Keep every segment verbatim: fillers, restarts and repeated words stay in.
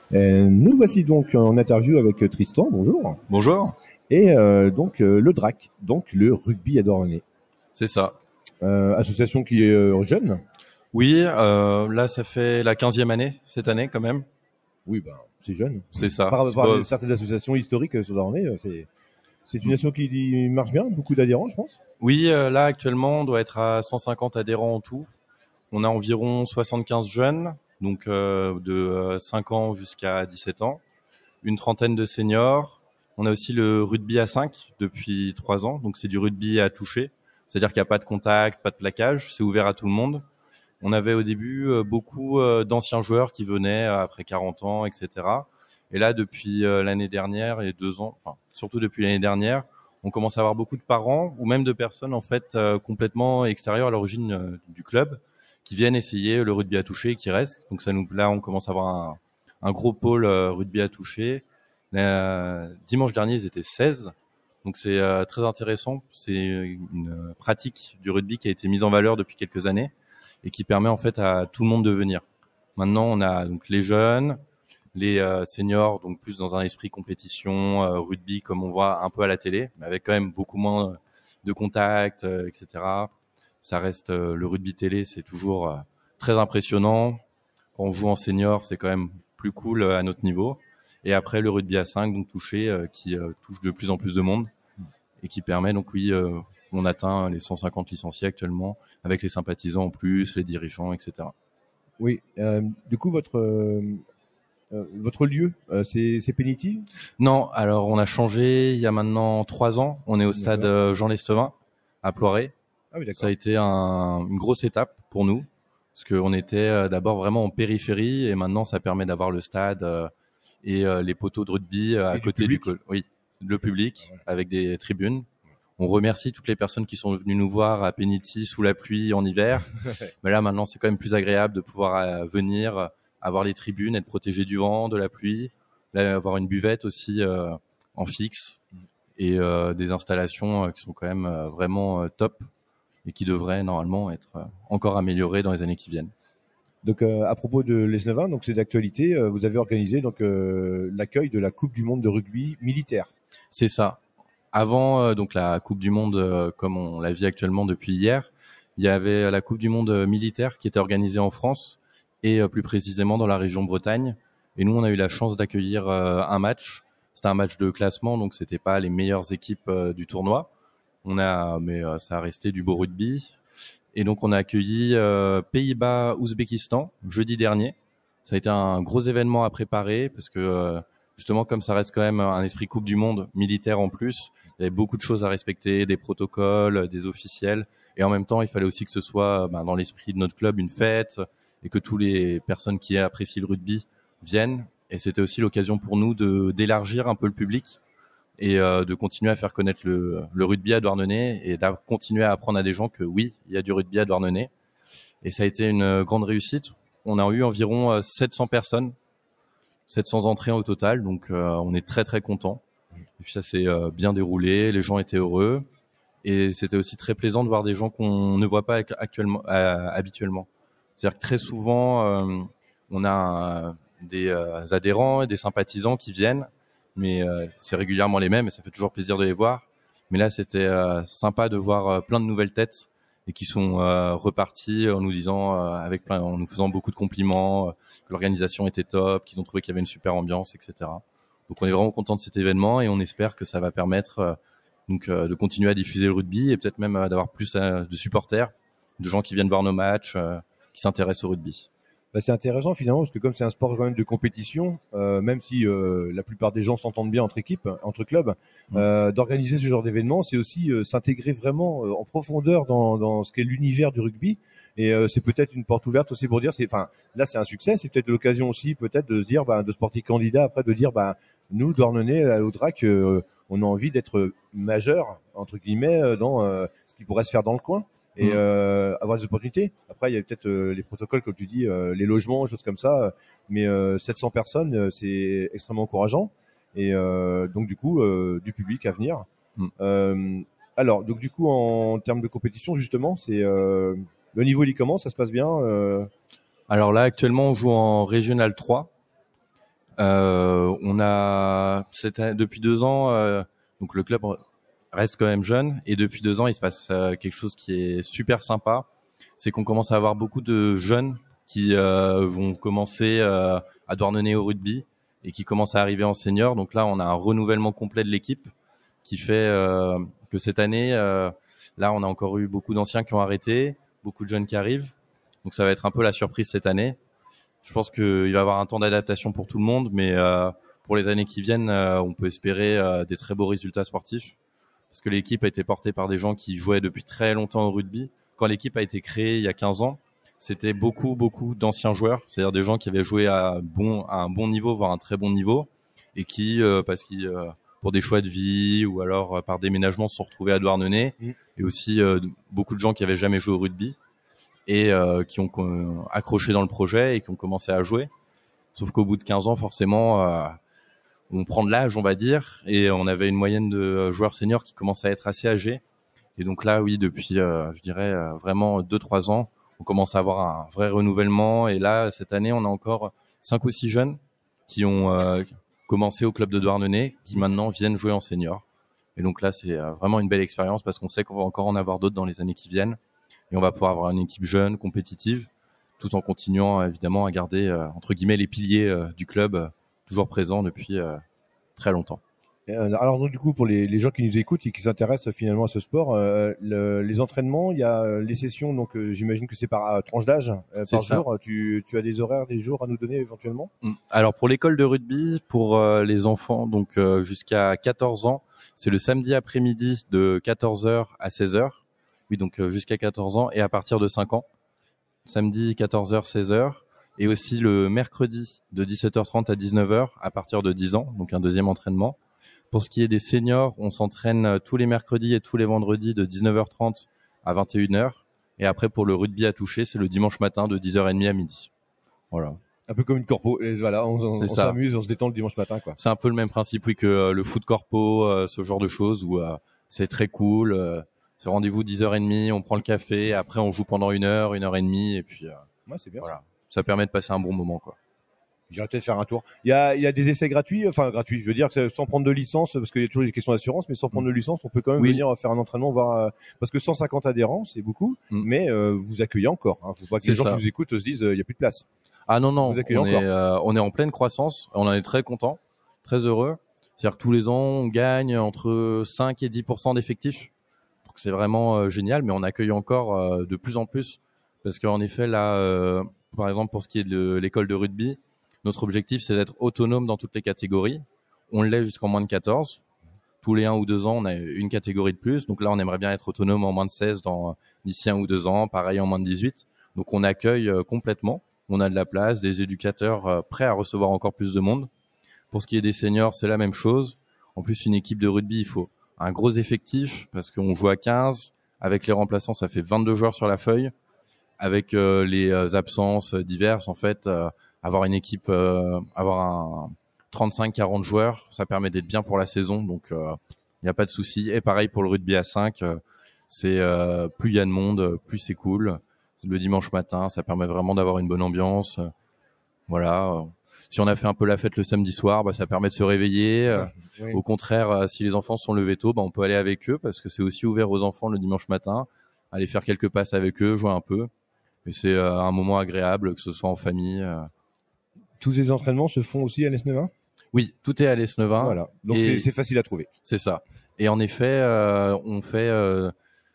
Euh, nous voici donc en interview avec Tristan, bonjour. Bonjour. Et euh, donc euh, le D R A C, donc le rugby à Douarnenez. C'est ça. Euh, association qui est euh, jeune. Oui, euh, là ça fait la quinzième année cette année quand même. Oui, ben c'est jeune. C'est ça. Par rapport à pas... certaines associations historiques sur Douarnenez, c'est c'est une association qui marche bien, beaucoup d'adhérents, je pense. Oui, euh, là actuellement on doit être à cent cinquante adhérents en tout. On a environ soixante-quinze jeunes, donc euh, de euh, cinq ans jusqu'à dix-sept ans, une trentaine de seniors. On a aussi le rugby à cinq depuis trois ans, donc c'est du rugby à toucher, c'est-à-dire qu'il n'y a pas de contact, pas de plaquage, c'est ouvert à tout le monde. On avait au début euh, beaucoup euh, d'anciens joueurs qui venaient euh, après quarante ans, et cetera. Et là, depuis euh, l'année dernière et deux ans, enfin surtout depuis l'année dernière, on commence à avoir beaucoup de parents ou même de personnes en fait euh, complètement extérieures à l'origine euh, du club qui viennent essayer le rugby à toucher et qui restent. Donc ça nous, là, on commence à avoir un, un gros pôle euh, rugby à toucher. Euh, dimanche dernier, ils étaient seize. Donc c'est euh, très intéressant. C'est une pratique du rugby qui a été mise en valeur depuis quelques années et qui permet en fait à tout le monde de venir. Maintenant, on a donc les jeunes, les euh, seniors, donc plus dans un esprit compétition, euh, rugby comme on voit un peu à la télé, mais avec quand même beaucoup moins de contacts, euh, et cetera. Ça reste euh, le rugby télé, c'est toujours euh, très impressionnant. Quand on joue en senior, c'est quand même plus cool euh, à notre niveau. Et après le rugby à cinq, donc touché, euh, qui euh, touche de plus en plus de monde et qui permet donc oui, euh, on atteint les cent cinquante licenciés actuellement avec les sympathisants en plus, les dirigeants, et cetera. Oui. Euh, du coup, votre euh, euh, votre lieu, euh, c'est c'est Pénity ? Non, alors on a changé il y a maintenant trois ans. On est au stade euh, Jean Lestevin à Ploiré. Ah oui, d'accord. Ça a été un, une grosse étape pour nous parce qu'on était euh, d'abord vraiment en périphérie et maintenant ça permet d'avoir le stade euh, et euh, les poteaux de rugby euh, à Et côté du, du col. Oui, le public ah ouais. avec des tribunes. On remercie toutes les personnes qui sont venues nous voir à Pénity sous la pluie en hiver. Mais là, maintenant, c'est quand même plus agréable de pouvoir euh, venir, avoir les tribunes, être protégé du vent, de la pluie, là, avoir une buvette aussi euh, en fixe et euh, des installations euh, qui sont quand même euh, vraiment euh, top et qui devraient normalement être euh, encore améliorées dans les années qui viennent. Donc euh, à propos de l'Esnevin, donc c'est d'actualité, euh, vous avez organisé donc euh, l'accueil de la Coupe du monde de rugby militaire. C'est ça. Avant euh, donc la Coupe du monde euh, comme on la vit actuellement depuis hier, il y avait la Coupe du monde euh, militaire qui était organisée en France et euh, plus précisément dans la région Bretagne. Et nous, on a eu la chance d'accueillir euh, un match. C'était un match de classement, donc c'était pas les meilleures équipes euh, du tournoi. On a, mais euh, ça a resté du beau rugby. Et donc on a accueilli euh, Pays-Bas-Ouzbékistan jeudi dernier. Ça a été un gros événement à préparer parce que euh, justement comme ça reste quand même un esprit Coupe du monde militaire en plus, il y avait beaucoup de choses à respecter, des protocoles, des officiels, et en même temps il fallait aussi que ce soit ben, dans l'esprit de notre club une fête et que tous les personnes qui apprécient le rugby viennent. Et c'était aussi l'occasion pour nous de d'élargir un peu le public et euh, de continuer à faire connaître le, le rugby à Douarnenez et de continuer à apprendre à des gens que oui, il y a du rugby à Douarnenez. Et ça a été une grande réussite. On a eu environ sept cents personnes, sept cents entrées au total, donc euh, on est très très content. Et puis ça s'est euh, bien déroulé, les gens étaient heureux et c'était aussi très plaisant de voir des gens qu'on ne voit pas actuellement, euh, habituellement. C'est-à-dire que très souvent, euh, on a euh, des euh, adhérents et des sympathisants qui viennent, mais euh, c'est régulièrement les mêmes et ça fait toujours plaisir de les voir. Mais là, c'était euh, sympa de voir euh, plein de nouvelles têtes et qui sont euh, repartis en nous disant, euh, avec plein, en nous faisant beaucoup de compliments, euh, que l'organisation était top, qu'ils ont trouvé qu'il y avait une super ambiance, et cetera. Donc, on est vraiment content de cet événement et on espère que ça va permettre euh, donc euh, de continuer à diffuser le rugby et peut-être même euh, d'avoir plus euh, de supporters, de gens qui viennent voir nos matchs, euh, qui s'intéressent au rugby. Bah, c'est intéressant finalement parce que comme c'est un sport quand même de compétition, euh, même si euh, la plupart des gens s'entendent bien entre équipes, entre clubs, mmh. euh, d'organiser ce genre d'événement, c'est aussi euh, s'intégrer vraiment euh, en profondeur dans, dans ce qu'est l'univers du rugby. Et euh, c'est peut-être une porte ouverte aussi pour dire, c'est, enfin, là c'est un succès, c'est peut-être l'occasion aussi peut-être de se dire, bah, de se porter candidat après, de dire, bah, nous Douarnenez à l'O D R A C, euh, on a envie d'être majeur entre guillemets dans euh, ce qui pourrait se faire dans le coin. Et euh, avoir des opportunités. Après, il y a peut-être euh, les protocoles, comme tu dis, euh, les logements, choses comme ça. Mais euh, sept cents personnes, euh, c'est extrêmement encourageant. Et euh, donc, du coup, euh, du public à venir. Mm. Euh, alors, donc du coup, en, en termes de compétition, justement, c'est euh, le niveau, il commence, ça se passe bien euh... Alors là, actuellement, on joue en Régional trois. Euh, on a c'était depuis deux ans, euh, donc le club reste quand même jeune, et depuis deux ans il se passe euh, quelque chose qui est super sympa, c'est qu'on commence à avoir beaucoup de jeunes qui euh, vont commencer euh, à Douarnenez au rugby et qui commencent à arriver en senior. Donc là on a un renouvellement complet de l'équipe qui fait euh, que cette année, euh, là on a encore eu beaucoup d'anciens qui ont arrêté, beaucoup de jeunes qui arrivent, donc ça va être un peu la surprise cette année. Je pense qu'il va y avoir un temps d'adaptation pour tout le monde, mais euh, pour les années qui viennent, euh, on peut espérer euh, des très beaux résultats sportifs, parce que l'équipe a été portée par des gens qui jouaient depuis très longtemps au rugby. Quand l'équipe a été créée il y a quinze ans, c'était beaucoup, beaucoup d'anciens joueurs, c'est-à-dire des gens qui avaient joué à, bon, à un bon niveau, voire un très bon niveau, et qui, euh, parce qu'ils, euh, pour des choix de vie ou alors euh, par déménagement, se sont retrouvés à Douarnenez, mmh. et aussi euh, beaucoup de gens qui avaient jamais joué au rugby et euh, qui ont euh, accroché dans le projet et qui ont commencé à jouer. Sauf qu'au bout de quinze ans, forcément, euh, on prend de l'âge, on va dire, et on avait une moyenne de joueurs seniors qui commençait à être assez âgés. Et donc là, oui, depuis, euh, je dirais, euh, vraiment deux trois ans, on commence à avoir un vrai renouvellement. Et là, cette année, on a encore cinq ou six jeunes qui ont euh, commencé au club de Douarnenez, qui maintenant viennent jouer en senior. Et donc là, c'est euh, vraiment une belle expérience parce qu'on sait qu'on va encore en avoir d'autres dans les années qui viennent. Et on va pouvoir avoir une équipe jeune, compétitive, tout en continuant évidemment à garder euh, entre guillemets les piliers euh, du club euh, toujours présents depuis euh, très longtemps. Alors donc du coup pour les, les gens qui nous écoutent et qui s'intéressent finalement à ce sport, euh, le, les entraînements, il y a les sessions, donc euh, j'imagine que c'est par euh, tranche d'âge, euh, par ça. jour. Tu, tu as des horaires, des jours à nous donner éventuellement? Alors pour l'école de rugby, pour euh, les enfants donc euh, jusqu'à quatorze ans, c'est le samedi après-midi de quatorze heures à seize heures. Oui, donc euh, jusqu'à quatorze ans et à partir de cinq ans. Samedi quatorze heures seize heures, et aussi le mercredi de dix-sept heures trente à dix-neuf heures à partir de dix ans, donc un deuxième entraînement. Pour ce qui est des seniors, on s'entraîne tous les mercredis et tous les vendredis de dix-neuf heures trente à vingt et une heures, et après pour le rugby à toucher, c'est le dimanche matin de dix heures trente à midi. Voilà. Un peu comme une corpo, et voilà, on, on, on s'amuse, on se détend le dimanche matin, quoi. C'est un peu le même principe, oui, que euh, le foot corpo, euh, ce genre de choses où euh, c'est très cool. Euh, c'est rendez-vous dix heures trente, on prend le café, après on joue pendant une heure, une heure et demie, et puis euh, ouais, c'est bien. Voilà, ça. ça permet de passer un bon moment, quoi. J'irai peut-être faire un tour. Il y a, il y a des essais gratuits, enfin gratuits. Je veux dire que sans prendre de licence, parce qu'il y a toujours des questions d'assurance, mais sans prendre de licence, on peut quand même oui. venir faire un entraînement, voir euh, parce que cent cinquante adhérents, c'est beaucoup, mm. mais euh, vous accueillez encore. Hein. Faut pas que c'est les gens ça. qui nous écoutent se disent, il euh, y a plus de place. Ah non non, on est, euh, on est en pleine croissance, on en est très content, très heureux. C'est-à-dire que tous les ans, on gagne entre cinq et dix pour cent d'effectifs. Donc c'est vraiment euh, génial, mais on accueille encore euh, de plus en plus, parce qu'en effet là, euh, par exemple pour ce qui est de l'école de rugby. Notre objectif, c'est d'être autonome dans toutes les catégories. On l'est jusqu'en moins de quatorze. Tous les un ou deux ans, on a une catégorie de plus. Donc là, on aimerait bien être autonome en moins de seize dans d'ici un ou deux ans. Pareil en moins de dix-huit. Donc on accueille euh, complètement. On a de la place, des éducateurs euh, prêts à recevoir encore plus de monde. Pour ce qui est des seniors, c'est la même chose. En plus, une équipe de rugby, il faut un gros effectif parce qu'on joue à quinze. Avec les remplaçants, ça fait vingt-deux joueurs sur la feuille. Avec euh, les euh, absences diverses, en fait... Euh, avoir une équipe, euh, avoir un trente-cinq quarante joueurs, ça permet d'être bien pour la saison, donc il euh, n'y a pas de souci. Et pareil pour le rugby à cinq, euh, c'est euh, plus il y a de monde, plus c'est cool. C'est le dimanche matin, ça permet vraiment d'avoir une bonne ambiance. Voilà. Si on a fait un peu la fête le samedi soir, bah, ça permet de se réveiller. Oui. Au contraire, si les enfants sont levés tôt, bah, on peut aller avec eux parce que c'est aussi ouvert aux enfants le dimanche matin. Aller faire quelques passes avec eux, jouer un peu. Et c'est euh, un moment agréable, que ce soit en famille. Euh, Tous ces entraînements se font aussi à l'Esnevin ? Oui, tout est à l'Esnevin. Voilà, donc c'est, c'est facile à trouver. C'est ça. Et en effet, euh, on fait, euh,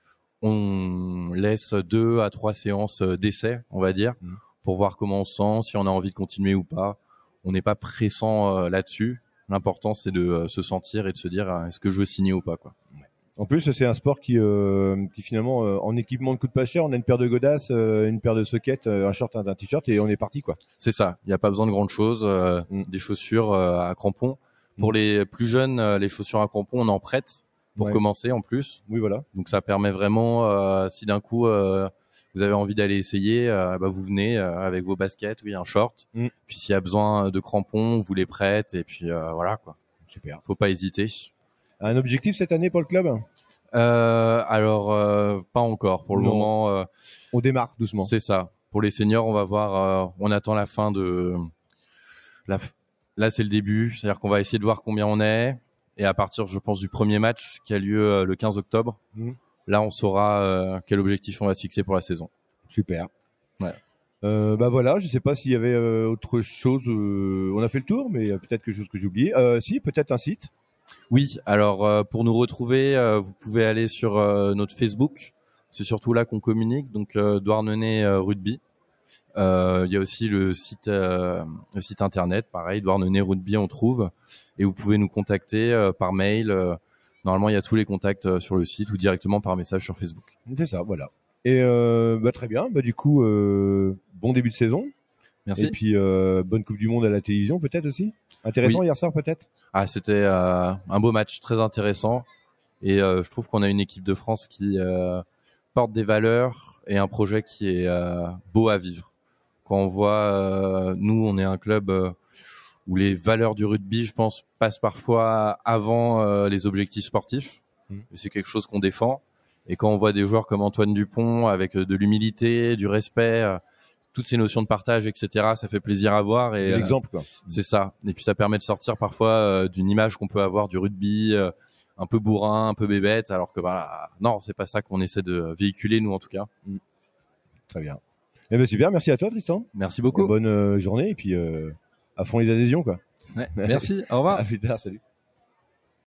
on laisse deux à trois séances d'essai, on va dire, mmh. pour voir comment on se sent, si on a envie de continuer ou pas. On n'est pas pressant euh, là-dessus. L'important, c'est de euh, se sentir et de se dire euh, est-ce que je veux signer ou pas, quoi. Ouais. En plus, c'est un sport qui, euh, qui finalement, euh, en équipement ne coûte pas cher. On a une paire de godasses, euh, une paire de sockets, euh, un short, un, un t-shirt et on est parti, quoi. C'est ça. Il n'y a pas besoin de grande chose. Euh, mm. Des chaussures euh, à crampons. Pour mm. les plus jeunes, euh, les chaussures à crampons, on en prête pour ouais. commencer en plus. Oui, voilà. Donc ça permet vraiment, euh, si d'un coup euh, vous avez envie d'aller essayer, euh, bah vous venez euh, avec vos baskets, oui, un short. Mm. Puis s'il y a besoin de crampons, vous les prête et puis euh, voilà, quoi. Super. Faut pas hésiter. Un objectif cette année pour le club ? Euh, alors euh, pas encore pour le non. moment. Euh, on démarre doucement. C'est ça. Pour les seniors, on va voir. Euh, on attend la fin de la là c'est le début, c'est-à-dire qu'on va essayer de voir combien on est, et à partir, je pense, du premier match qui a lieu euh, le quinze octobre, mmh. là on saura euh, quel objectif on va se fixer pour la saison. Super. Ouais. Euh, bah voilà, je sais pas s'il y avait euh, autre chose. Euh, on a fait le tour, mais euh, peut-être quelque chose que j'ai oublié. Euh, si, peut-être un site. Oui, alors euh, pour nous retrouver, euh, vous pouvez aller sur euh, notre Facebook. C'est surtout là qu'on communique, donc euh, Douarnenez euh, Rugby. Euh, il y a aussi le site, euh, le site internet, pareil, Douarnenez Rugby, on trouve. Et vous pouvez nous contacter euh, par mail. Euh, normalement, il y a tous les contacts euh, sur le site ou directement par message sur Facebook. C'est ça, voilà. Et euh, bah, très bien. Bah du coup, euh, bon début de saison. Merci. Et puis euh, bonne Coupe du Monde à la télévision, peut-être aussi. Intéressant oui. hier soir, peut-être. Ah, c'était euh, un beau match, très intéressant. Et euh, je trouve qu'on a une équipe de France qui euh, porte des valeurs et un projet qui est euh, beau à vivre. Quand on voit, euh, nous, on est un club euh, où les valeurs du rugby, je pense, passent parfois avant euh, les objectifs sportifs. Mmh. C'est quelque chose qu'on défend. Et quand on voit des joueurs comme Antoine Dupont avec de l'humilité, du respect, euh, toutes ces notions de partage, et cetera, ça fait plaisir à voir. Et l'exemple, quoi. Euh, c'est ça. Et puis ça permet de sortir parfois euh, d'une image qu'on peut avoir du rugby, euh, un peu bourrin, un peu bébête, alors que bah non, c'est pas ça qu'on essaie de véhiculer, nous en tout cas. Mmh. Très bien. Eh ben super, merci à toi Tristan. Merci beaucoup. Et bonne euh, journée et puis euh, à fond les adhésions, quoi. Ouais, merci, au revoir. À plus tard, salut.